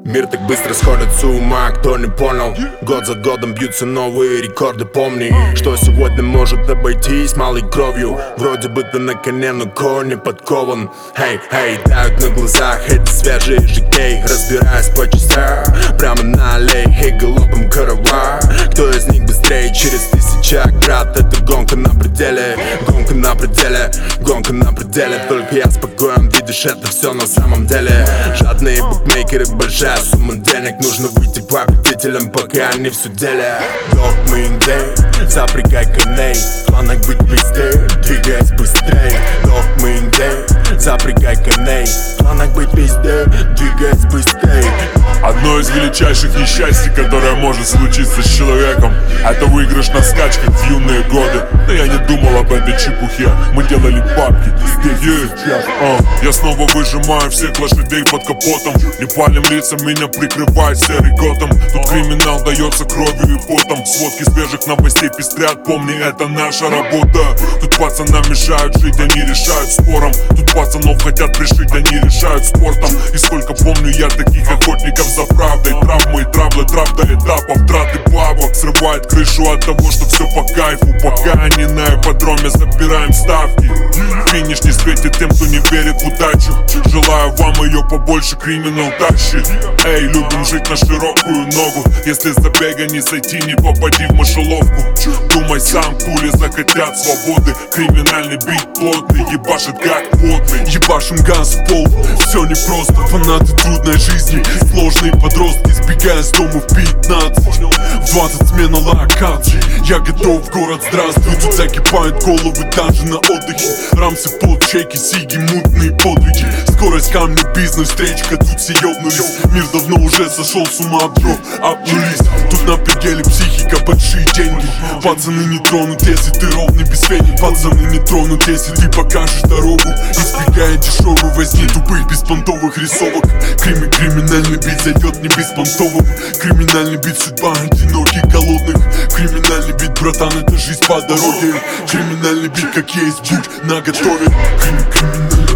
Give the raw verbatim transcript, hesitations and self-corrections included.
Мир так быстро сходит с ума, кто не понял. Год за годом бьются новые рекорды. Помни, что сегодня может обойтись малой кровью. Вроде бы ты на коне, но конь не подкован. Хей, хей, тают на глазах эти свежие житей. Разбираясь по частям, прямо на аллее. Хей, галопом караван. Кто из них быстрее через тысячи оград? Это гонка на пределе, гонка на пределе, гонка на пределе. Только я спокоен, видишь, это все на самом деле. Жадные букмекеры, большая сумма денег. Нужно выйти победителем, пока они в суделе. Док-мин день, запрягай коней. В планах быть везде, двигаясь быстрее. Док-мин день, запрягай коней. В планах быть везде, двигаясь быстрее. Одно из величайших несчастий, которое может случиться с человеком, это выигрыш на скачках в юные годы. Но я не думал об этой чепухе. Мы делали бабки здесь и сейчас. uh. Я снова выжимаю всех лошадей под капотом. Не палим лицам, меня прикрывает серый Готэм. Тут криминал дается кровью и потом. Сводки свежих новостей пестрят, помни, это наша работа. Тут пацанам мешают жить, они решают спором. Тут пацанов хотят пришить, они решают спортом. И сколько помню я таких охотников за правдой. Травмы и травлы, трав до этапов, траты бабок. Срывает крышу от того, что все по кайфу. Пока они на ипподроме забираем ставки. Финиш не светит тем, кто не верит в удачу. Желаю вам ее побольше, криминал тащит. Эй, любим жить на широкую ногу. Если с забега не сойти, не попади в мышеловку. Думай сам, пули захотят свободы. Криминальный бит плотный, ебашит как потный. Ебашим газ в пол, все непросто. Фанаты трудной жизни, сложные подростки. Сбегая с дома в пятнадцать, в двадцать смена локаций. Я готов в город, здравствуй. Тут закипают головы даже на отдыхе. Рамсы под чеки, сиги, мутные подвиги. Скорость камня, бизнес, встречка, тут все ёбнулись. Мир давно уже сошел с ума от дров, обнулись. Тут на пределе психика, большие деньги. Пацаны не тронут, если ты ровный без фени. Пацаны не тронут, если ты покажешь дорогу. Избегая дешевой возни, тупых беспонтовых рисовок. Крими, криминальный бит зайдет не беспонтовым. Криминальный бит, судьба одиноких голодных. Криминальный бит, братан, это жизнь по дороге. Криминальный бит, как есть, будь наготове. Крим, криминальный